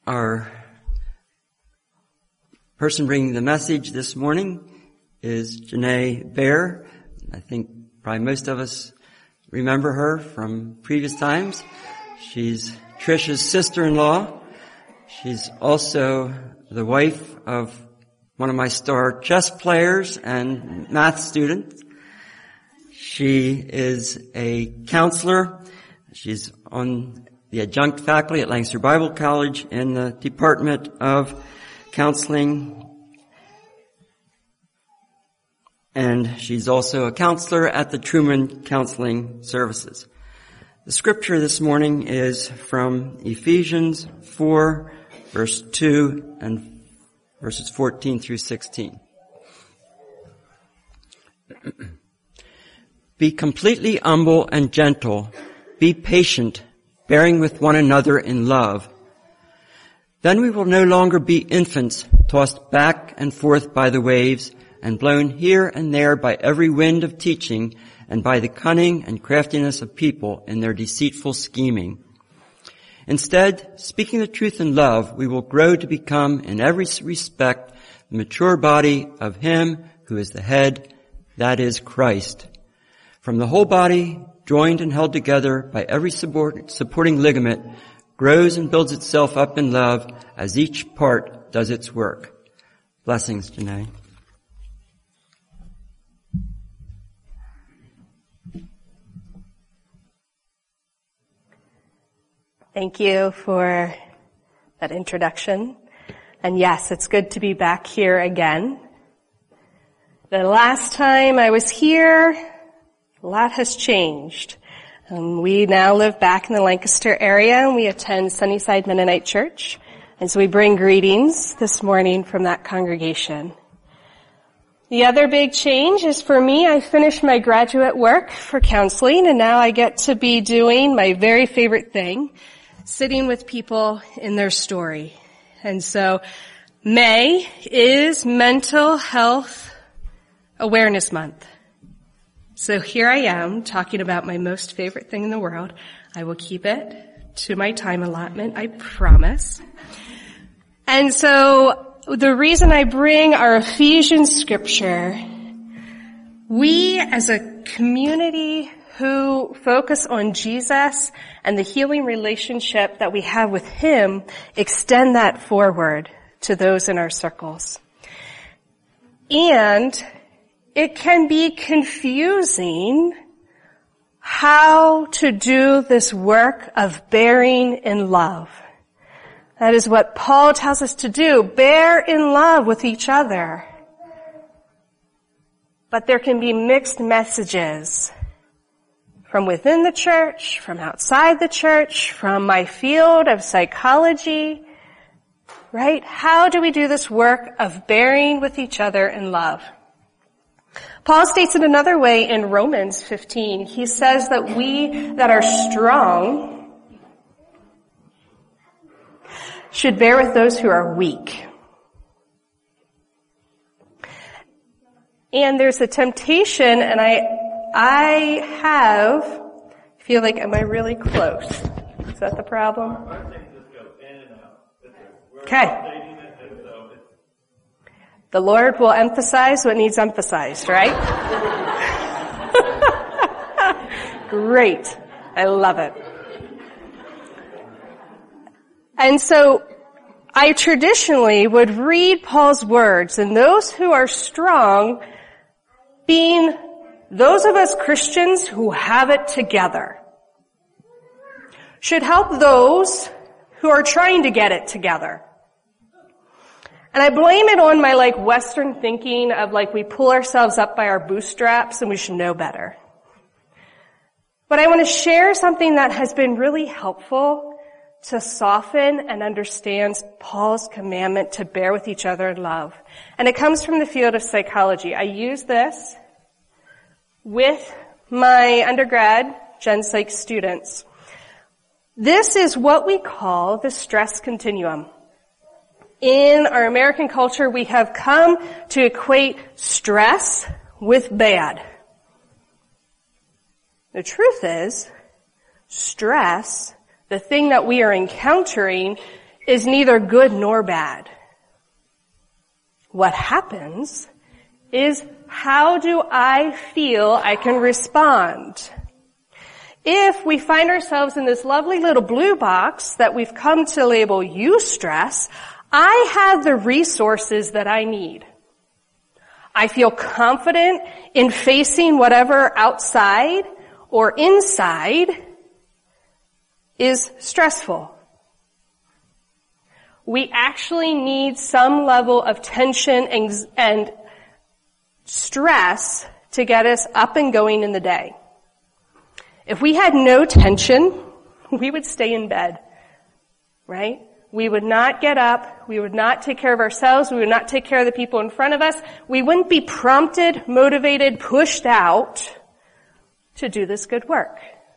Our person bringing the message this morning is Janae Baer. I think probably most of us remember her from previous times. She's Trish's sister-in-law. She's also the wife of one of my star chess players and math students. She is a counselor. She's on the adjunct faculty at Lancaster Bible College in the Department of Counseling. And she's also a counselor at the Truman Counseling Services. The scripture this morning is from Ephesians 4, verse 2 and verses 14 through 16. Be completely humble and gentle. Be patient, bearing with one another in love. Then we will no longer be infants, tossed back and forth by the waves, and blown here and there by every wind of teaching, and by the cunning and craftiness of people in their deceitful scheming. Instead, speaking the truth in love, we will grow to become, in every respect, the mature body of Him who is the head, that is Christ. From the whole body, joined and held together by every supporting ligament, grows and builds itself up in love as each part does its work. Blessings, Janae. Thank you for that introduction. And yes, it's good to be back here again. The last time I was here, a lot has changed. We now live back in the Lancaster area, and we attend Sunnyside Mennonite Church. And so we bring greetings this morning from that congregation. The other big change is for me, I finished my graduate work for counseling, and now I get to be doing my very favorite thing, sitting with people in their story. And so May is Mental Health Awareness Month. So here I am talking about my most favorite thing in the world. I will keep it to my time allotment, I promise. And so the reason I bring our Ephesians scripture, we as a community who focus on Jesus and the healing relationship that we have with Him, extend that forward to those in our circles. And it can be confusing how to do this work of bearing in love. That is what Paul tells us to do, bear in love with each other. But there can be mixed messages from within the church, from outside the church, from my field of psychology, right? How do we do this work of bearing with each other in love? Paul states it another way in Romans 15. He says that we that are strong should bear with those who are weak. And there's a temptation, and I feel like, am I really close? Is that the problem? Okay. The Lord will emphasize what needs emphasized, right? Great. I love it. And so I traditionally would read Paul's words, and those who are strong being those of us Christians who have it together should help those who are trying to get it together. And I blame it on my Western thinking of we pull ourselves up by our bootstraps and we should know better. But I want to share something that has been really helpful to soften and understand Paul's commandment to bear with each other in love. And it comes from the field of psychology. I use this with my undergrad Gen Psych students. This is what we call the stress continuum. In our American culture, we have come to equate stress with bad. The truth is, stress, the thing that we are encountering, is neither good nor bad. What happens is, how do I feel I can respond? If we find ourselves in this lovely little blue box that we've come to label eustress, I have the resources that I need. I feel confident in facing whatever outside or inside is stressful. We actually need some level of tension and stress to get us up and going in the day. If we had no tension, we would stay in bed, right? We would not get up. We would not take care of ourselves. We would not take care of the people in front of us. We wouldn't be prompted, motivated, pushed out to do this good work.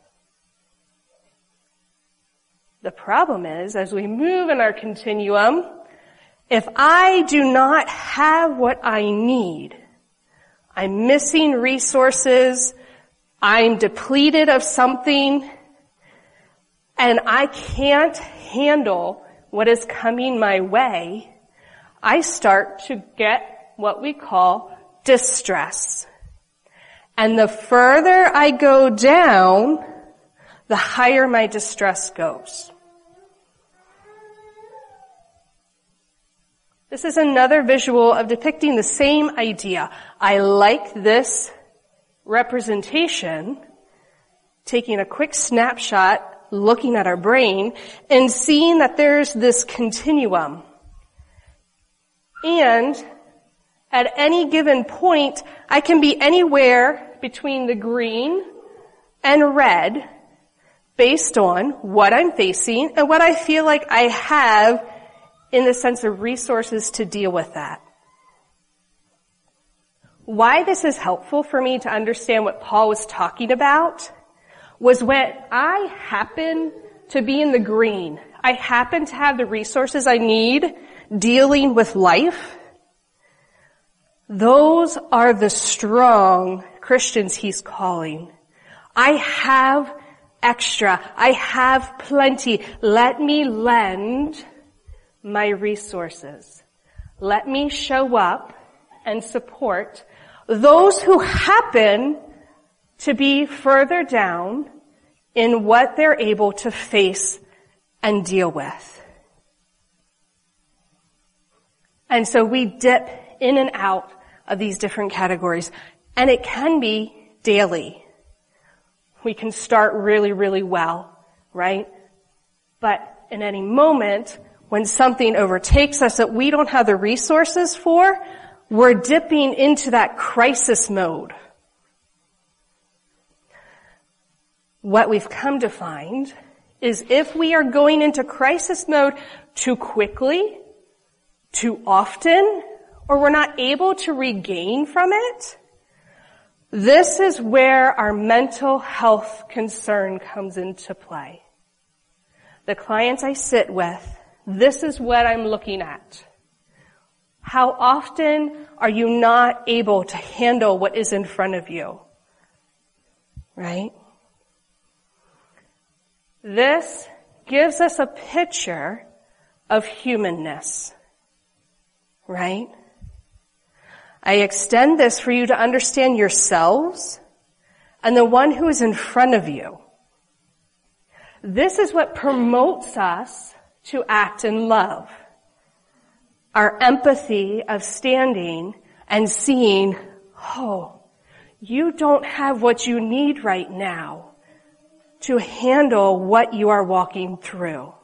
The problem is, as we move in our continuum, if I do not have what I need, I'm missing resources, I'm depleted of something, and I can't handle what is coming my way, I start to get what we call distress. And the further I go down, the higher my distress goes. This is another visual of depicting the same idea. I like this representation, taking a quick snapshot, looking at our brain, and seeing that there's this continuum. And at any given point, I can be anywhere between the green and red based on what I'm facing and what I feel like I have in the sense of resources to deal with that. Why this is helpful for me to understand what Paul was talking about was when I happen to be in the green, I happen to have the resources I need dealing with life, those are the strong Christians he's calling. I have extra. I have plenty. Let me lend my resources. Let me show up and support those who happen to be further down in what they're able to face and deal with. And so we dip in and out of these different categories, and it can be daily. We can start really, really well, right? But in any moment, when something overtakes us that we don't have the resources for, we're dipping into that crisis mode. What we've come to find is if we are going into crisis mode too quickly, too often, or we're not able to regain from it, this is where our mental health concern comes into play. The clients I sit with, this is what I'm looking at. How often are you not able to handle what is in front of you? Right? This gives us a picture of humanness. Right? I extend this for you to understand yourselves and the one who is in front of you. This is what promotes us to act in love. Our empathy of standing and seeing, oh, you don't have what you need right now to handle what you are walking through.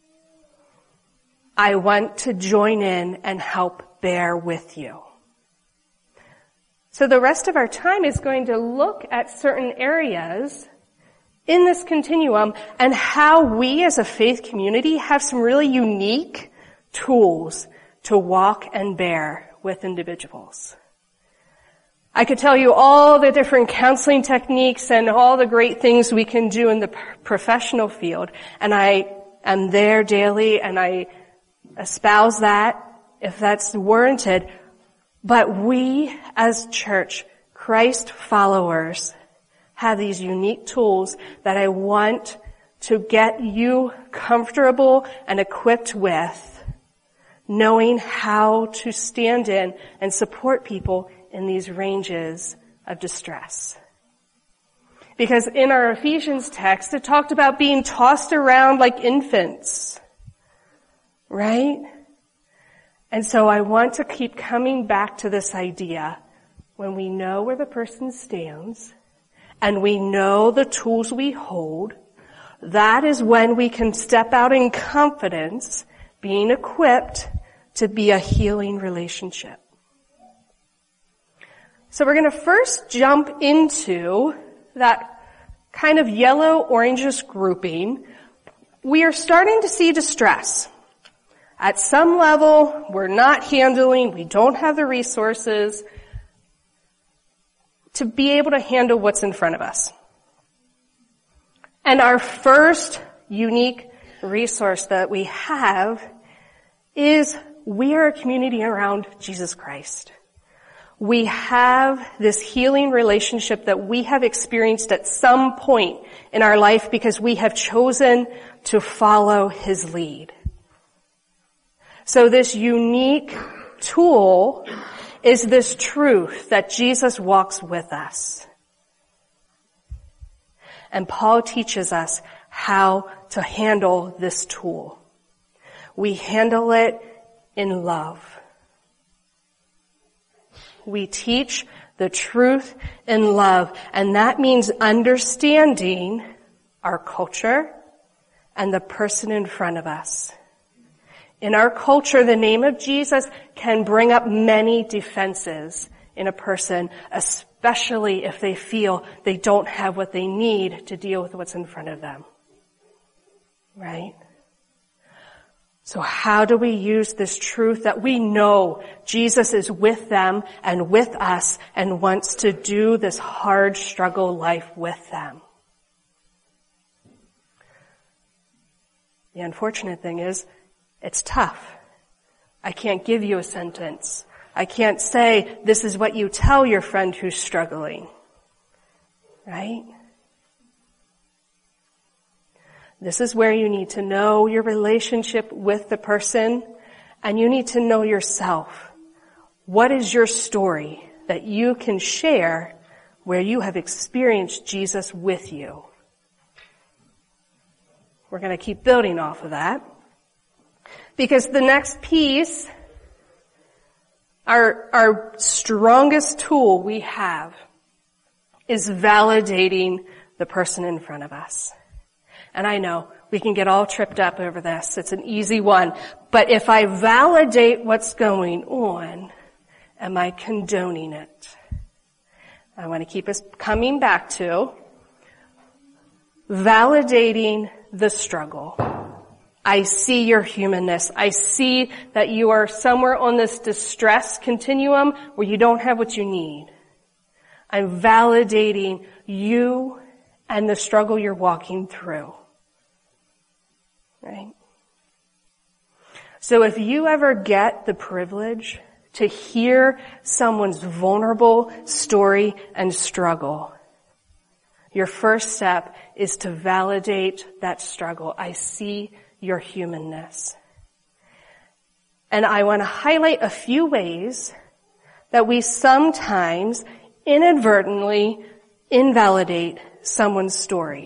I want to join in and help bear with you. So the rest of our time is going to look at certain areas in this continuum and how we as a faith community have some really unique tools to walk and bear with individuals. I could tell you all the different counseling techniques and all the great things we can do in the professional field, and I am there daily and I espouse that if that's warranted. But we as church, Christ followers, have these unique tools that I want to get you comfortable and equipped with knowing how to stand in and support people in these ranges of distress. Because in our Ephesians text, it talked about being tossed around like infants, right? And so I want to keep coming back to this idea. When we know where the person stands and we know the tools we hold, that is when we can step out in confidence, being equipped to be a healing relationship. So we're going to first jump into that kind of yellow-orangish grouping. We are starting to see distress. At some level, we're not handling, we don't have the resources to be able to handle what's in front of us. And our first unique resource that we have is we are a community around Jesus Christ. We have this healing relationship that we have experienced at some point in our life because we have chosen to follow His lead. So this unique tool is this truth that Jesus walks with us. And Paul teaches us how to handle this tool. We handle it in love. We teach the truth in love, and that means understanding our culture and the person in front of us. In our culture, the name of Jesus can bring up many defenses in a person, especially if they feel they don't have what they need to deal with what's in front of them. Right? So how do we use this truth that we know Jesus is with them and with us and wants to do this hard struggle life with them? The unfortunate thing is, it's tough. I can't give you a sentence. I can't say, this is what you tell your friend who's struggling. Right? This is where you need to know your relationship with the person, and you need to know yourself. What is your story that you can share where you have experienced Jesus with you? We're going to keep building off of that. Because the next piece, our strongest tool we have is validating the person in front of us. And I know we can get all tripped up over this. It's an easy one. But if I validate what's going on, am I condoning it? I want to keep us coming back to validating the struggle. I see your humanness. I see that you are somewhere on this distress continuum where you don't have what you need. I'm validating you and the struggle you're walking through. Right? So if you ever get the privilege to hear someone's vulnerable story and struggle, your first step is to validate that struggle. I see your humanness. And I want to highlight a few ways that we sometimes inadvertently invalidate someone's story.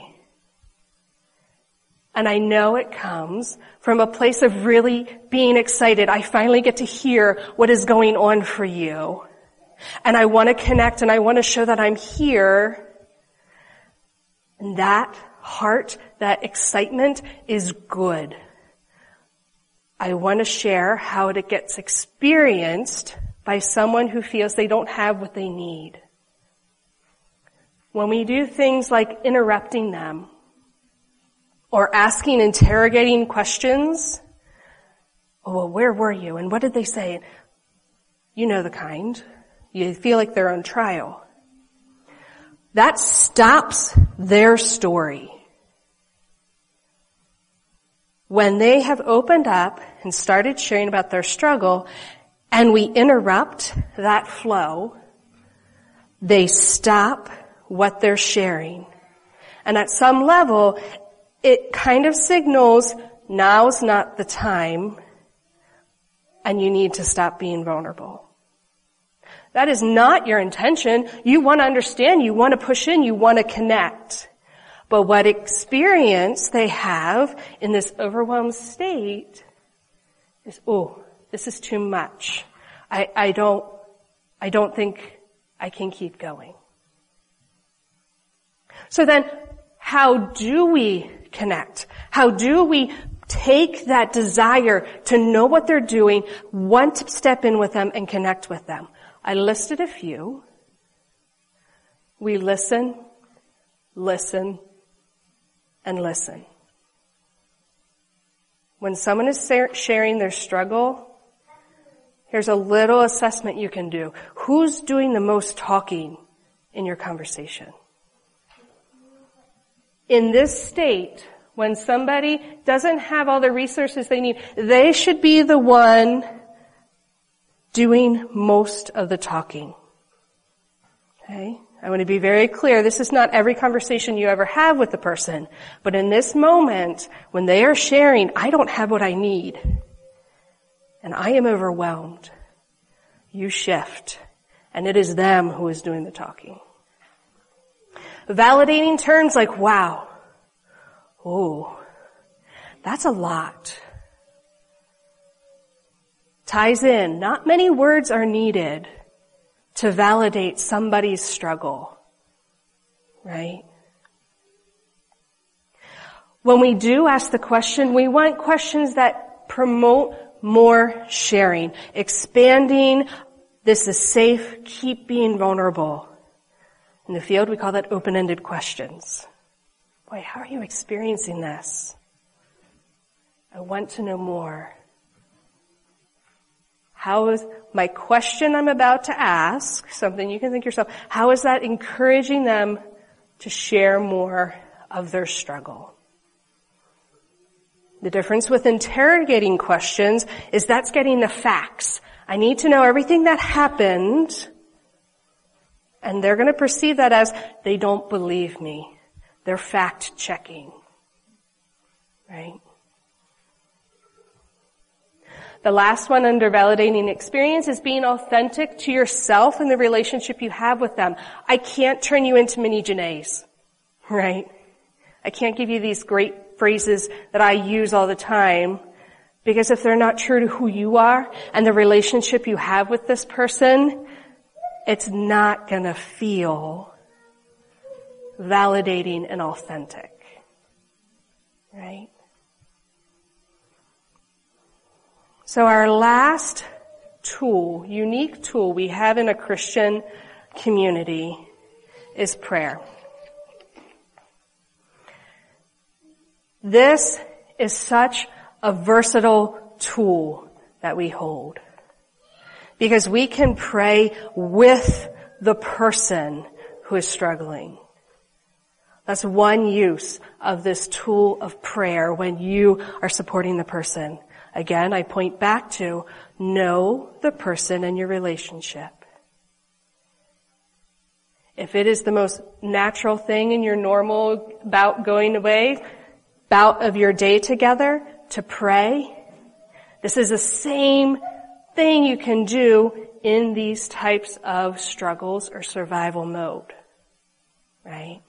And I know it comes from a place of really being excited. I finally get to hear what is going on for you. And I want to connect and I want to show that I'm here. And that heart, that excitement is good. I want to share how it gets experienced by someone who feels they don't have what they need. When we do things like interrupting them, or asking interrogating questions, oh, well, where were you? And what did they say? You know the kind. You feel like they're on trial. That stops their story. When they have opened up and started sharing about their struggle, and we interrupt that flow, they stop what they're sharing. And at some level, it kind of signals now's not the time and you need to stop being vulnerable. That is not your intention. You want to understand, you want to push in, you want to connect. But what experience they have in this overwhelmed state is, oh, this is too much. I don't think I can keep going. So then, how do we connect? How do we take that desire to know what they're doing, want to step in with them and connect with them? I listed a few. We listen, and listen. When someone is sharing their struggle, here's a little assessment you can do. Who's doing the most talking in your conversation? In this state, when somebody doesn't have all the resources they need, they should be the one doing most of the talking. Okay? I want to be very clear. This is not every conversation you ever have with the person. But in this moment, when they are sharing, I don't have what I need. And I am overwhelmed. You shift. And it is them who is doing the talking. Validating terms like, wow. Oh, that's a lot. Ties in. Not many words are needed to validate somebody's struggle. Right? When we do ask the question, we want questions that promote more sharing, expanding, this is safe, keep being vulnerable. In the field, we call that open-ended questions. Boy, how are you experiencing this? I want to know more. How is my question I'm about to ask, something you can think yourself, how is that encouraging them to share more of their struggle? The difference with interrogating questions is that's getting the facts. I need to know everything that happened, and they're going to perceive that as they don't believe me. They're fact-checking. Right? The last one under validating experience is being authentic to yourself and the relationship you have with them. I can't turn you into mini Janaes, right? I can't give you these great phrases that I use all the time, because if they're not true to who you are and the relationship you have with this person, it's not gonna feel validating and authentic, right? So our last tool, unique tool we have in a Christian community is prayer. This is such a versatile tool that we hold, because we can pray with the person who is struggling. That's one use of this tool of prayer when you are supporting the person. Again, I point back to know the person and your relationship. If it is the most natural thing in your normal bout of your day together to pray, this is the same thing you can do in these types of struggles or survival mode, right?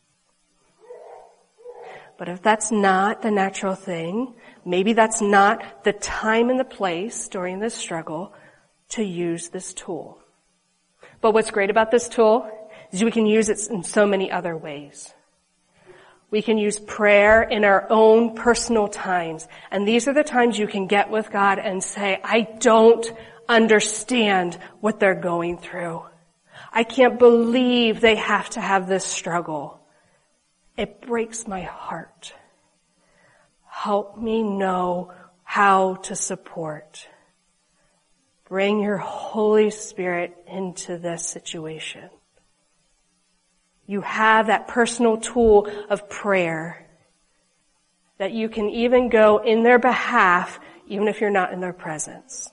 But if that's not the natural thing, maybe that's not the time and the place during this struggle to use this tool. But what's great about this tool is we can use it in so many other ways. We can use prayer in our own personal times. And these are the times you can get with God and say, I don't understand what they're going through. I can't believe they have to have this struggle. It breaks my heart. Help me know how to support. Bring your Holy Spirit into this situation. You have that personal tool of prayer that you can even go in their behalf, even if you're not in their presence.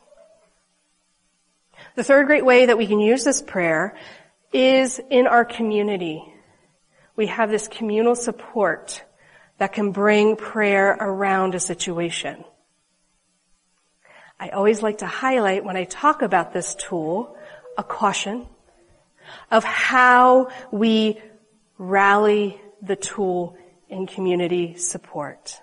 The third great way that we can use this prayer is in our community. We have this communal support that can bring prayer around a situation. I always like to highlight when I talk about this tool a caution of how we rally the tool in community support.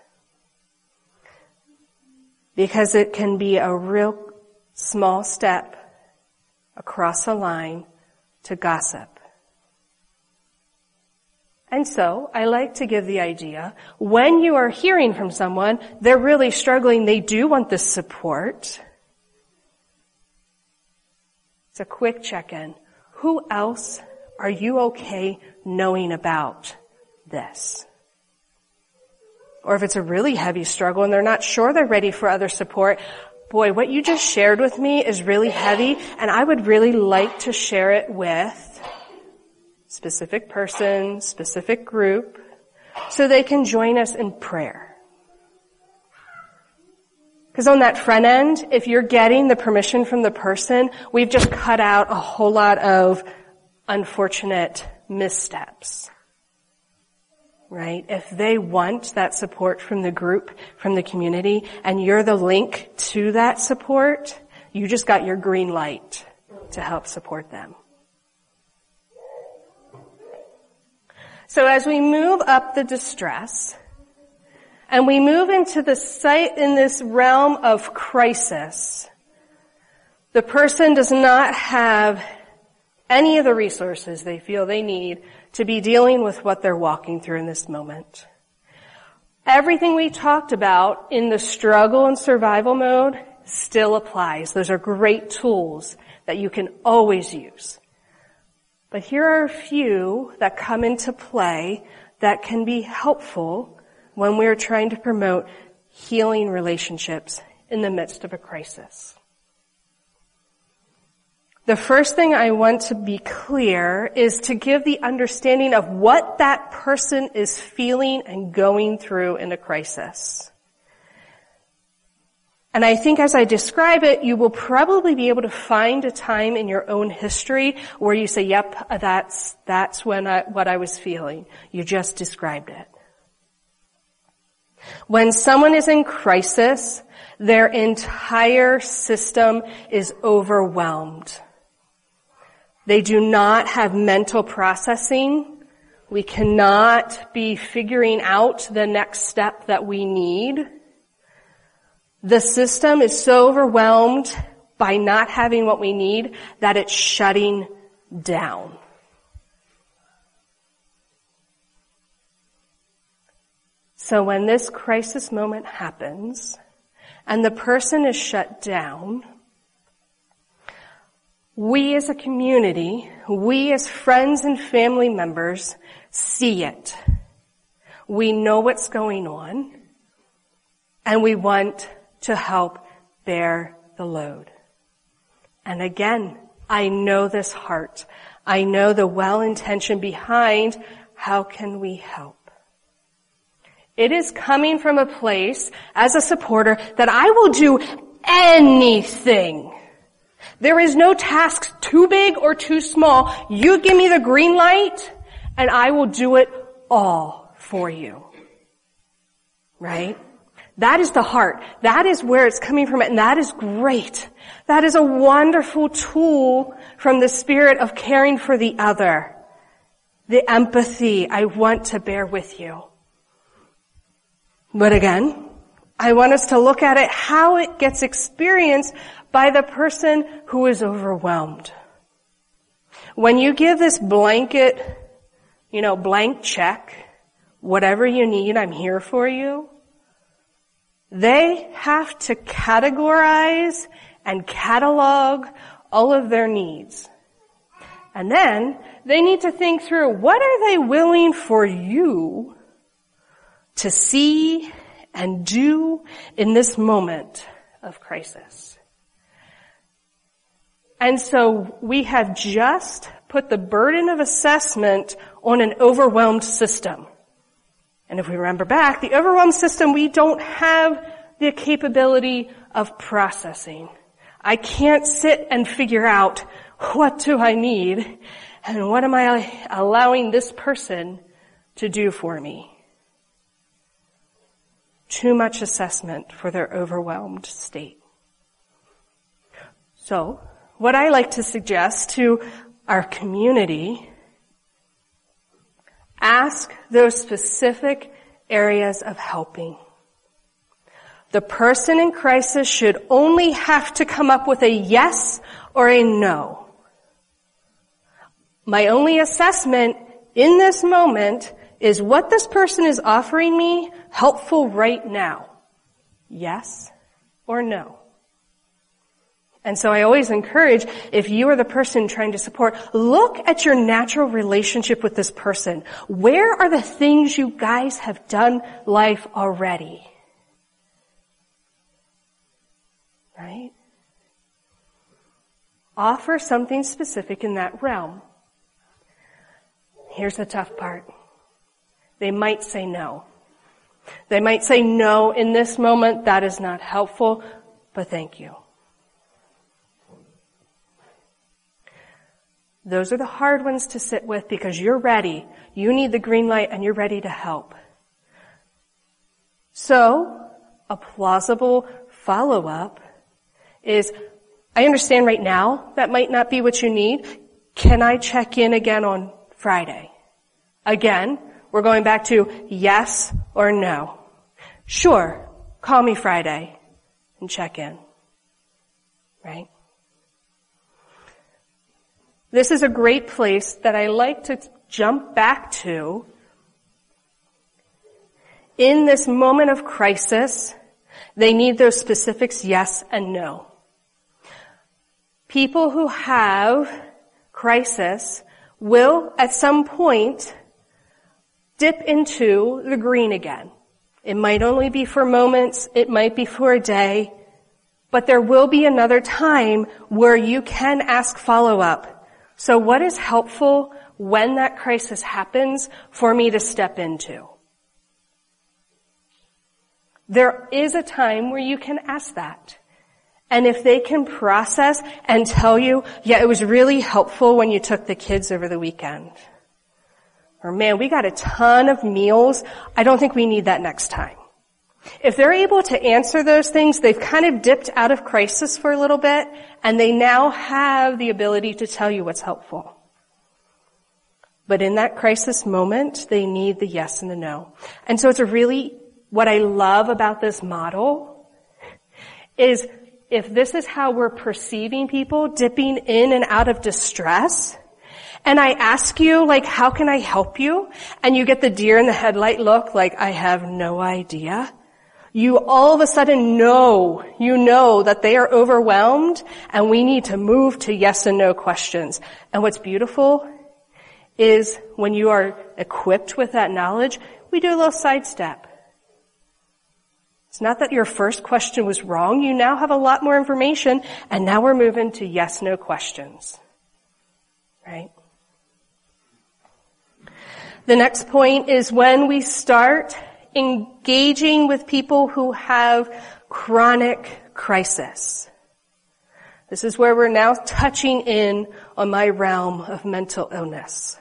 Because it can be a real small step across a line to gossip. And so, I like to give the idea, when you are hearing from someone, they're really struggling, they do want this support. It's a quick check-in. Who else are you okay knowing about this? Or if it's a really heavy struggle and they're not sure they're ready for other support, boy, what you just shared with me is really heavy, and I would really like to share it with specific person, specific group, so they can join us in prayer. Because on that front end, if you're getting the permission from the person, we've just cut out a whole lot of unfortunate missteps. Right? If they want that support from the group, from the community, and you're the link to that support, you just got your green light to help support them. So as we move up the distress, and we move into the site in this realm of crisis, the person does not have any of the resources they feel they need to be dealing with what they're walking through in this moment. Everything we talked about in the struggle and survival mode still applies. Those are great tools that you can always use. But here are a few that come into play that can be helpful when we're trying to promote healing relationships in the midst of a crisis. The first thing I want to be clear is to give the understanding of what that person is feeling and going through in a crisis. And I think as I describe it, you will probably be able to find a time in your own history where you say, yep, that's what I was feeling. You just described it. When someone is in crisis, their entire system is overwhelmed. They do not have mental processing. We cannot be figuring out the next step that we need. The system is so overwhelmed by not having what we need that it's shutting down. So when this crisis moment happens and the person is shut down, we as a community, we as friends and family members see it. We know what's going on, and we want to help bear the load. And again, I know this heart. I know the well-intention behind how can we help. It is coming from a place as a supporter that I will do anything. There is no task too big or too small. You give me the green light and I will do it all for you. Right? That is the heart. That is where it's coming from, and that is great. That is a wonderful tool from the spirit of caring for the other. The empathy, I want to bear with you. But again, I want us to look at it how it gets experienced by the person who is overwhelmed. When you give this blanket, blank check, whatever you need, I'm here for you, they have to categorize and catalog all of their needs. And then they need to think through, what are they willing for you to see and do in this moment of crisis? And so we have just put the burden of assessment on an overwhelmed system. And if we remember back, the overwhelmed system, we don't have the capability of processing. I can't sit and figure out, what do I need and what am I allowing this person to do for me? too much assessment for their overwhelmed state. So, what I like to suggest to our community, ask those specific areas of helping. The person in crisis should only have to come up with a yes or a no. My only assessment in this moment is what this person is offering me helpful right now. Yes or no. And so I always encourage, if you are the person trying to support, look at your natural relationship with this person. Where are the things you guys have done life already? Right? Offer something specific in that realm. Here's the tough part. They might say no. They might say no in this moment, that is not helpful, but thank you. Those are the hard ones to sit with because you're ready. You need the green light and you're ready to help. So, a plausible follow-up is, I understand right now that might not be what you need. Can I check in again on Friday? Again, we're going back to yes or no. Sure, call me Friday and check in. Right? This is a great place that I like to jump back to. In this moment of crisis, they need those specifics, yes and no. People who have crisis will, at some point, dip into the green again. It might only be for moments, it might be for a day, but there will be another time where you can ask follow-up. So what is helpful when that crisis happens for me to step into? There is a time where you can ask that. And if they can process and tell you, yeah, it was really helpful when you took the kids over the weekend. Or man, we got a ton of meals. I don't think we need that next time. If they're able to answer those things, they've kind of dipped out of crisis for a little bit, and they now have the ability to tell you what's helpful. But in that crisis moment, they need the yes and the no. And so what I love about this model is if this is how we're perceiving people dipping in and out of distress, and I ask you, how can I help you? And you get the deer in the headlight look, I have no idea. You all of a sudden know that they are overwhelmed and we need to move to yes and no questions. And what's beautiful is when you are equipped with that knowledge, we do a little sidestep. It's not that your first question was wrong. You now have a lot more information and now we're moving to yes, no questions. Right? The next point is when we start engaging with people who have chronic crisis. This is where we're now touching in on my realm of mental illness.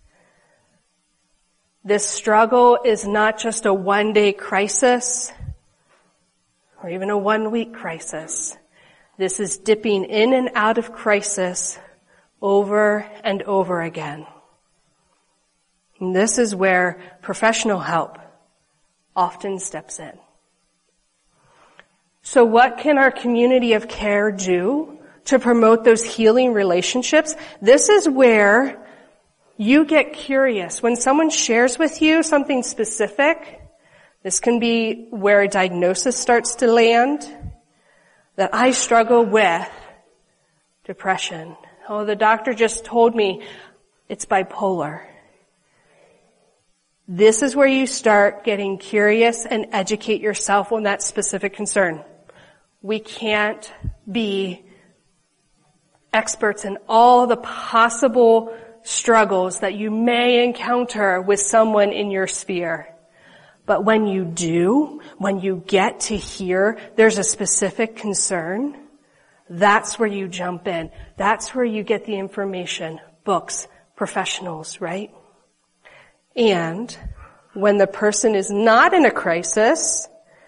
This struggle is not just a one-day crisis or even a one-week crisis. This is dipping in and out of crisis over and over again. And this is where professional help often steps in. So what can our community of care do to promote those healing relationships? This is where you get curious. When someone shares with you something specific, this can be where a diagnosis starts to land, that I struggle with depression. Oh, the doctor just told me it's bipolar. This is where you start getting curious and educate yourself on that specific concern. We can't be experts in all the possible struggles that you may encounter with someone in your sphere. But when you do, when you get to hear there's a specific concern, that's where you jump in. That's where you get the information, books, professionals, right? And when the person is not in a crisis,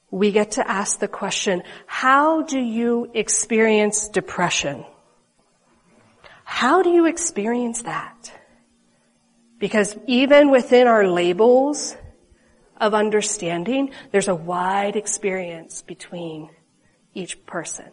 we get to ask the question, how do you experience depression? How do you experience that? Because even within our labels of understanding, there's a wide experience between each person.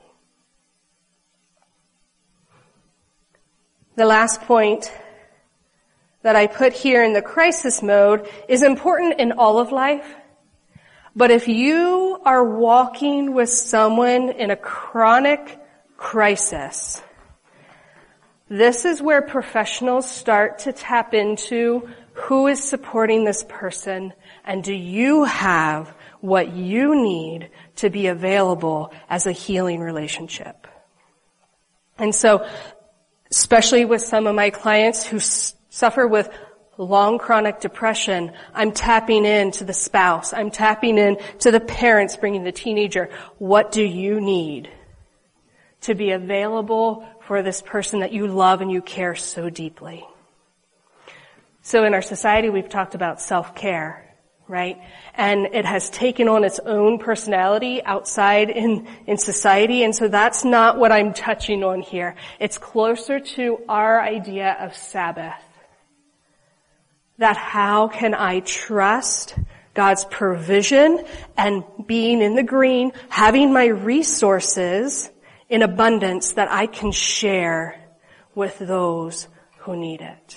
The last point that I put here in the crisis mode is important in all of life. But if you are walking with someone in a chronic crisis, this is where professionals start to tap into who is supporting this person, and do you have what you need to be available as a healing relationship. And so, especially with some of my clients who suffer with long chronic depression, I'm tapping into the spouse. I'm tapping in to the parents bringing the teenager. What do you need to be available for this person that you love and you care so deeply? So in our society, we've talked about self-care, right? And it has taken on its own personality outside in society. And so that's not what I'm touching on here. It's closer to our idea of Sabbath. That how can I trust God's provision and being in the green, having my resources in abundance that I can share with those who need it?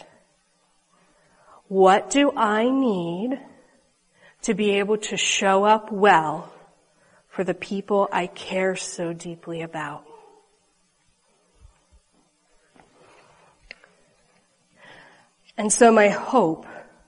What do I need to be able to show up well for the people I care so deeply about? And so my hope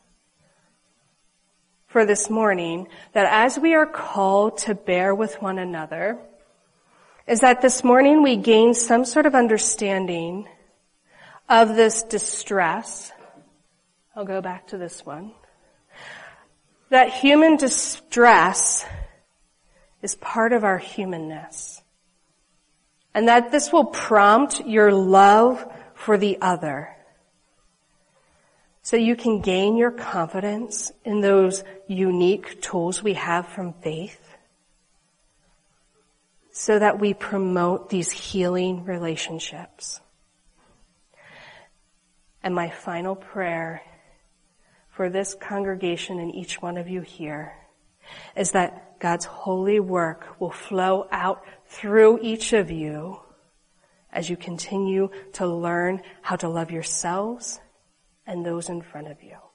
for this morning, that as we are called to bear with one another, is that this morning we gain some sort of understanding of this distress. I'll go back to this one. That human distress is part of our humanness. And that this will prompt your love for the other. So you can gain your confidence in those unique tools we have from faith. So that we promote these healing relationships. And my final prayer for this congregation and each one of you here is that God's holy work will flow out through each of you as you continue to learn how to love yourselves and those in front of you.